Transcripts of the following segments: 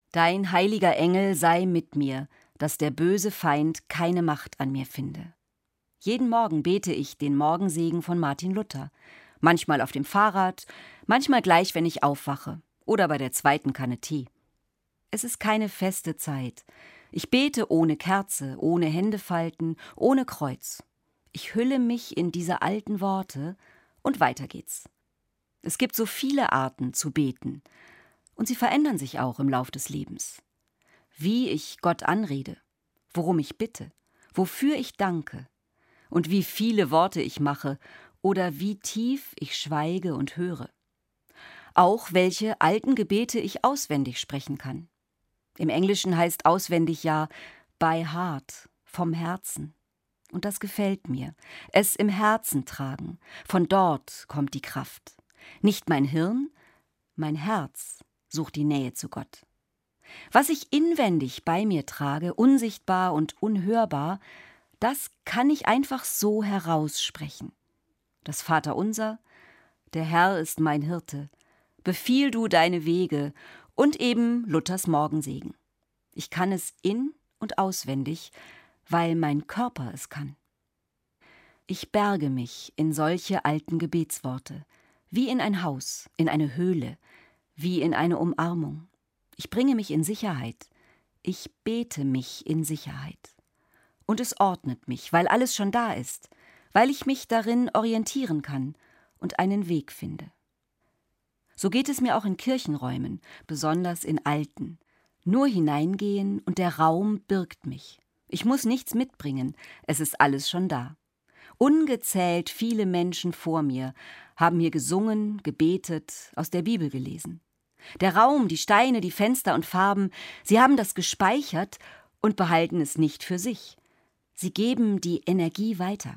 Dein heiliger Engel sei mit mir, dass der böse Feind keine Macht an mir finde. Jeden Morgen bete ich den Morgensegen von Martin Luther. Manchmal auf dem Fahrrad, manchmal gleich, wenn ich aufwache oder bei der zweiten Kanne Tee. Es ist keine feste Zeit. Ich bete ohne Kerze, ohne Händefalten, ohne Kreuz. Ich hülle mich in diese alten Worte und weiter geht's. Es gibt so viele Arten zu beten und sie verändern sich auch im Lauf des Lebens. Wie ich Gott anrede, worum ich bitte, wofür ich danke und wie viele Worte ich mache oder wie tief ich schweige und höre. Auch welche alten Gebete ich auswendig sprechen kann. Im Englischen heißt auswendig ja by heart, vom Herzen. Und das gefällt mir. Es im Herzen tragen. Von dort kommt die Kraft. Nicht mein Hirn, mein Herz sucht die Nähe zu Gott. Was ich inwendig bei mir trage, unsichtbar und unhörbar, das kann ich einfach so heraussprechen. Das Vaterunser, der Herr ist mein Hirte, befiehl du deine Wege und eben Luthers Morgensegen. Ich kann es in- und auswendig, weil mein Körper es kann. Ich berge mich in solche alten Gebetsworte, wie in ein Haus, in eine Höhle, wie in eine Umarmung. Ich bringe mich in Sicherheit. Ich bete mich in Sicherheit. Und es ordnet mich, weil alles schon da ist, weil ich mich darin orientieren kann und einen Weg finde. So geht es mir auch in Kirchenräumen, besonders in alten. Nur hineingehen und der Raum birgt mich. Ich muss nichts mitbringen, es ist alles schon da. Ungezählt viele Menschen vor mir haben hier gesungen, gebetet, aus der Bibel gelesen. Der Raum, die Steine, die Fenster und Farben, sie haben das gespeichert und behalten es nicht für sich. Sie geben die Energie weiter.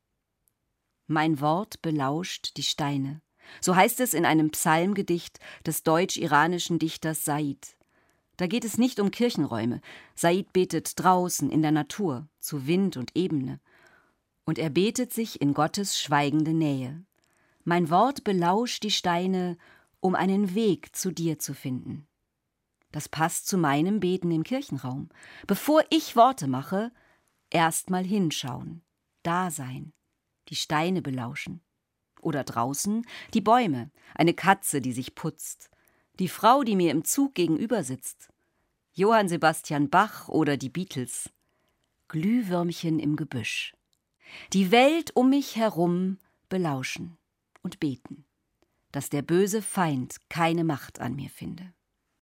Mein Wort belauscht die Steine. So heißt es in einem Psalmgedicht des deutsch-iranischen Dichters Said. Da geht es nicht um Kirchenräume. Said betet draußen in der Natur, zu Wind und Ebene. Und er betet sich in Gottes schweigende Nähe. Mein Wort belauscht die Steine, um einen Weg zu dir zu finden. Das passt zu meinem Beten im Kirchenraum. Bevor ich Worte mache, erst mal hinschauen, da sein, die Steine belauschen. Oder draußen die Bäume, eine Katze, die sich putzt, die Frau, die mir im Zug gegenüber sitzt, Johann Sebastian Bach oder die Beatles, Glühwürmchen im Gebüsch. Die Welt um mich herum belauschen und beten, dass der böse Feind keine Macht an mir finde.